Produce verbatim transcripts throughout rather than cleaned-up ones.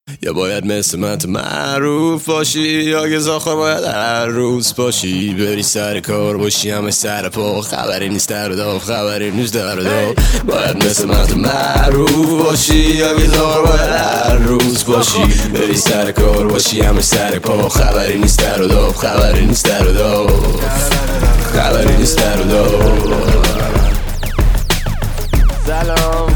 یا باید مثل من تو معروف باشی، یا که زاخار باید هر روز باشی، بری سر کار باشی همه سر پا، خبری نیست در و داف، خبری نیست در و داف. باید مثل من تو معروف باشی، یا که زاخار باید هر روز باشی، بری سر کار باشی همه سر پا، خبری نیست در و داف، خبری نیست در و داف، خبری نیست در و داف. سلام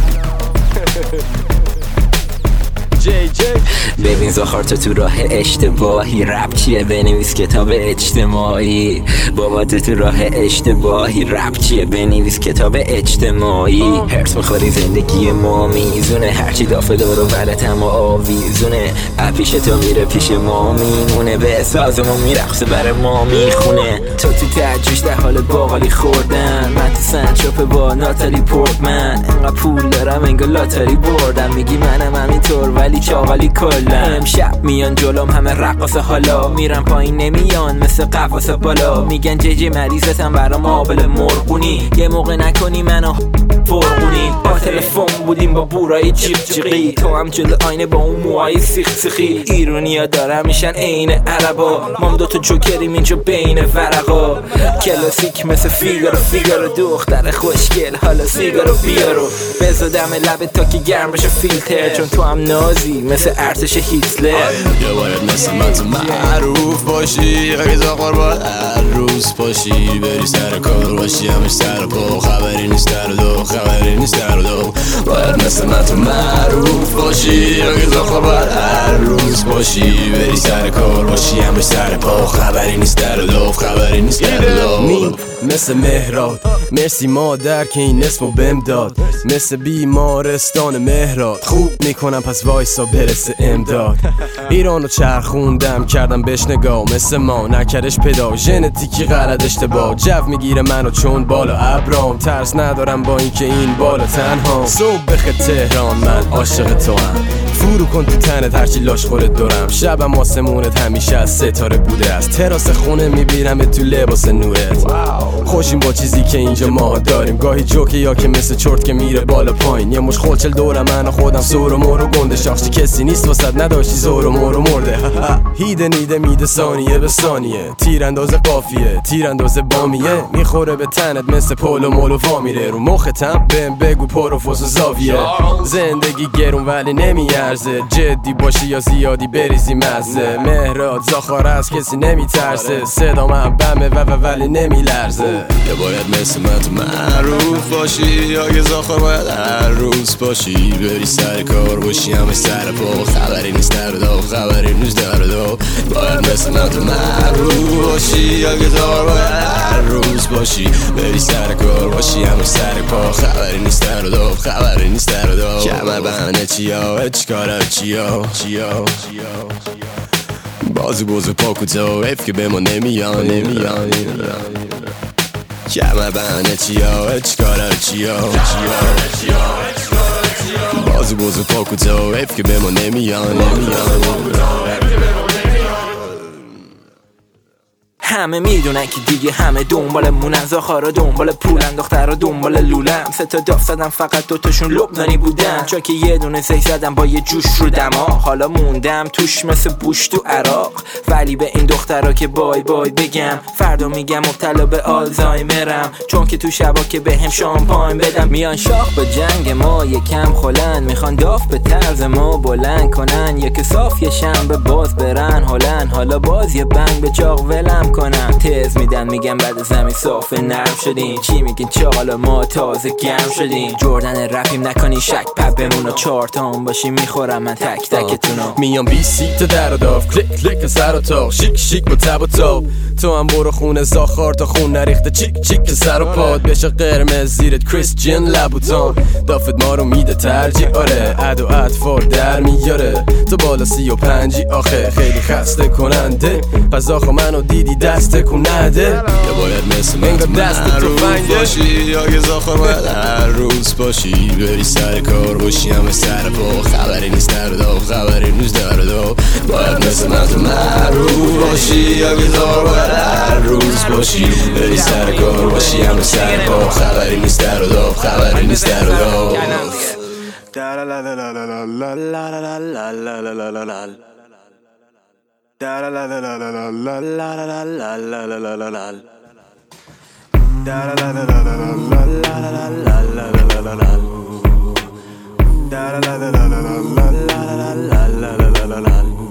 جی جی. ببین زاخار تو تو راه اشتباهی، رپ چیه بنویس کتاب اجتماعی. بابا تو تو راه اشتباهی، رپ چیه بنویس کتاب اجتماعی. هرس میخوری زندگی ما میزونه، هرچی دافه دور و برت اما آویزونه. پیش تو میره پیش ما میمونه، به سازمون میرقصه بر ما میخونه. تو تو تجوش در حال باقالی خوردن، من تو سنچاپ با ناتالی پورتمن. انقدر پول دارم انگار لاتاری بردم، میگی منم همینطور ولی چاقالی کلا. امشب میان جلوم همه رقاصه، حالا میرم پایین نمیان مثل قفاسه بالا. میگن جی جی مریضتم برام آبل مرغونی، یه موقع نکنی منو فرقونی. با تلفن بودیم با بورای جیغ جیغی، تو هم جلو آینه با اون موهای سیخ سیخی. ایرونیا دارم میشن عین عربا، مام دوتا جوکریم اینجا بین ورقا. کلاسیک مثل فیگارو فیگارو، دختر خوشگل حالا سیگارو بیارو. بزا دم لبت تا که گرم بشه فیلتر، چون تو هم نازی مثل ارتش هیتلر. یا باید مثل من تو معروف باشی، یا که زاخار باید هر روز باشی، بری سر کار باشی همش سر پا، خبری نیست در و دو، خبری نیست در و دو. باید مثل من تو معروف باشی، یا که زاخار باید هر روز باشی، بری سر کار باشی همش سر پا، خبری نیست در و دو، خبری نیست در و دو. نیم مثل مهراد، مرسی مادر که این اسمو بهم داد. مثل بیمارستان مهراد، خوب میکنم پس وایسا برسه امداد. ایرانو چرخوندم کردم بهش نگاه، مثل ما نکرش پدا، ژنتیکی غلط اشتباه. جو میگیره منو چون بالا ابرام، ترس ندارم با اینکه این بالا تنها. صبح بخ تهران من عاشق تو هم، فرو کن تو تنت هرچی لاش خورت دورم. شبم آسمونت همیشه از ستاره بوده، از تراس خونه میبینم تو لباس نورت. خوشیم با چیزی که اینجا ما داریم، گاهی جوکه یا که مثل چرت که میره بالا پایین. یه مش خلچل دورم من و خودم سور و مور و گنده، شخصی کسی نیست واسد نداشتی زور و مور و مرده. هیده نیده میده ثانیه به ثانیه، تیرانداز قافیه تیرانداز بامیه. میخوره به تنت مثل پول و مول و وامیره، رو مختم بهم بگو پروفوس و زاویه. زندگی گرون ولی نمیارزه، جدی باشی یا زیادی بریزی مزه. مهراد زاخار از کسی نمیترسه، صدا من بمه و ولی نمیلرزه. یا باید مثل من تو معروف باشی، یا که زاخار باید هر روز باشی، بری سر کار باشی همه سر پا، خبری نیست در و داف، خبری نیست در و داف. باید مثل من تو معروف باشی، یا که زاخار باید هر روز باشی، بری سر کار باشی همه سر پا، خبری نیست در و داف، خبری نیست در و داف. کمر بهانه چیا چیکارا چیا چیا بازو بازو پاکوتا، حیف که به ما نمیان نمیان. کمر بهانه چیا چیکارا چیا چیا بازو بازو پاکوتا، حیف که به ما نمیان نمیان. همه میدونن که دیگه همه دنبال مونن، زاخارا دنبال پولن، دخترها دنبال لولن. سه تا داف زدم فقط دوتاشون لبنانی بودن، چون که یه دونه زی زدم با یه جوش رو دماغ. حالا موندم توش مثل بوش تو عراق، ولی به این دخترها که بای بای بگم، فردا میگم مبتلا به آلزایمرم. چون که تو شبا که بهم شامپاین بدم، میان شاخ به جنگ ما یکم خلن، میخوان داف به طرز ما بلند کنن. یک صاف یه شنبه باز برن هلن، حالا باز یه بنگ به چاق ولم کنم. تز میدن میگن بعد زمین صاف نرم شدین، چی میگین چاقالا ما تازه گرم شدین. جردن رپیم نکنی شک پپ بمونو، چهار تا هم باشی میخورم من تک تکتونو. میام بی سی تا در و داف، کلیک کلیک سر و تاق، شیک شیک با تب و تاب. تو هم برو خونه زاخار تا خون نریخته، چیک چیک سر و پاد بشه قرمز زیرت کریستین لبوتان. دافت ما رو میده ترجیح، آره عد و اطفال در میاره. تو بالا سی و پنجی آخه خیلی خسته کننده، پس آخه منو دیدی دست کننده. یا باید مثل من تو معروف باشی، یا که زاخار باید هر روز باشی، بری سر کار باشی همه سر پا، خبری نیست در و داف، خبری نیست در و داف. باید مثل من تو معروف باشی، یا که زاخار باید هر روز باشی، بری سر کار باشی همه سر پا، خبری نیست در و داف، خبری نیست در و داف. Da